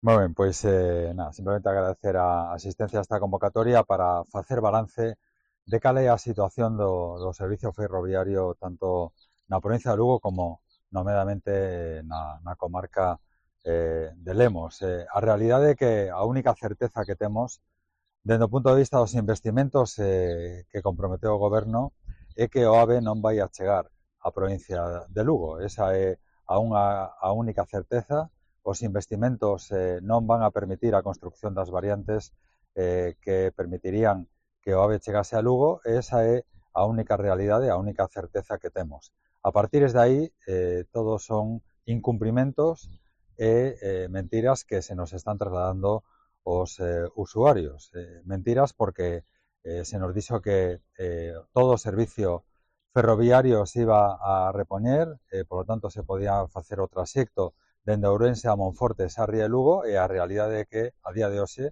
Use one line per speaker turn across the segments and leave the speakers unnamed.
Moi ben, pois nada, simplemente agradecer a asistencia a esta convocatoria para facer balance de cal é a situación do servicio ferroviario tanto na provincia de Lugo como nomeadamente na comarca de Lemos. A realidade é que a única certeza que temos dende o punto de vista dos investimentos que comprometeu o goberno é que o AVE non vai a chegar á provincia de Lugo. Esa é a única certeza. Os investimentos non van a permitir a construcción das variantes que permitirían que o AVE chegase a Lugo, e esa é a única realidade, a única certeza que temos. A partir de aí, todos son incumprimentos e mentiras que se nos están trasladando os usuarios. Mentiras porque se nos dixo que todo o servicio ferroviario se iba a repoñer, por lo tanto se podía facer o traxecto dende Ourense a Monforte, Sarria e Lugo, e a realidade é que a día de hoxe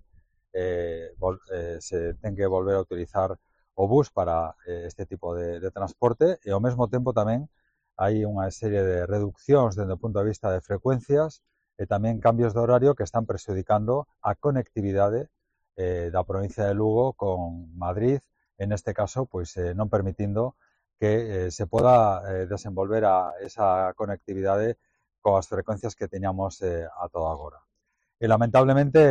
se ten que volver a utilizar o bus para este tipo de transporte, e ao mesmo tempo tamén hai unha serie de reduccións dende o punto de vista de frecuencias e tamén cambios de horario que están prexudicando a conectividade da provincia de Lugo con Madrid, en este caso, pois non permitindo que se poda desenvolver esa conectividade coas frecuencias que teñamos a toda agora. E lamentablemente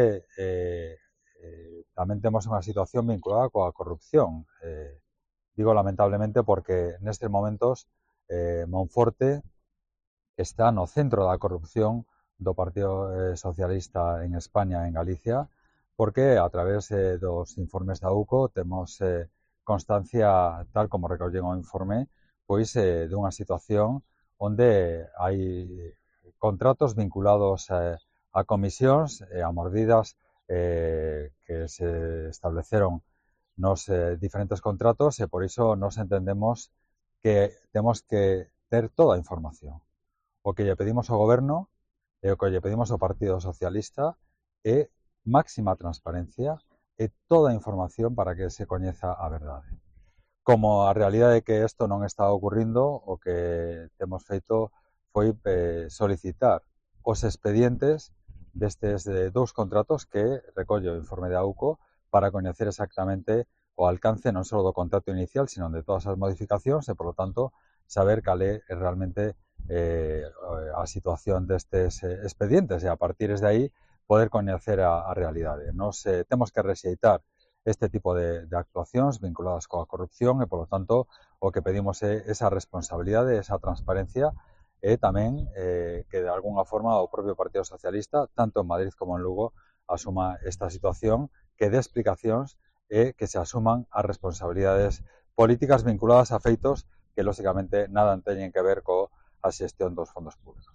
tamén temos unha situación vinculada coa corrupción. Digo lamentablemente porque nestes momentos Monforte está no centro da corrupción do Partido Socialista en España, en Galicia, porque a través dos informes da UCO temos constancia, tal como recollen o informe, pois dunha situación onde hai contratos vinculados a comisións e a mordidas que se estableceron nos diferentes contratos, e por iso nos entendemos que temos que ter toda a información. O que lle pedimos ao goberno e o que lle pedimos ao Partido Socialista é máxima transparencia e toda a información para que se coñeza a verdade. Como a realidade é que isto non está ocorrindo, o que temos feito foi solicitar os expedientes destes dous contratos que recolle o informe de AUCO para coñecer exactamente o alcance non só do contrato inicial, sino de todas as modificacións e, por lo tanto, saber cal é realmente a situación destes expedientes e a partir de aí poder coñecer a realidade. Nos temos que rexeitar este tipo de actuacións vinculadas coa corrupción e, polo tanto, o que pedimos é esa responsabilidade, esa transparencia e tamén que, de alguna forma, o propio Partido Socialista, tanto en Madrid como en Lugo, asuma esta situación, que dé explicacións e que se asuman as responsabilidades políticas vinculadas a feitos que, lóxicamente, nada teñen que ver coa xestión dos fondos públicos.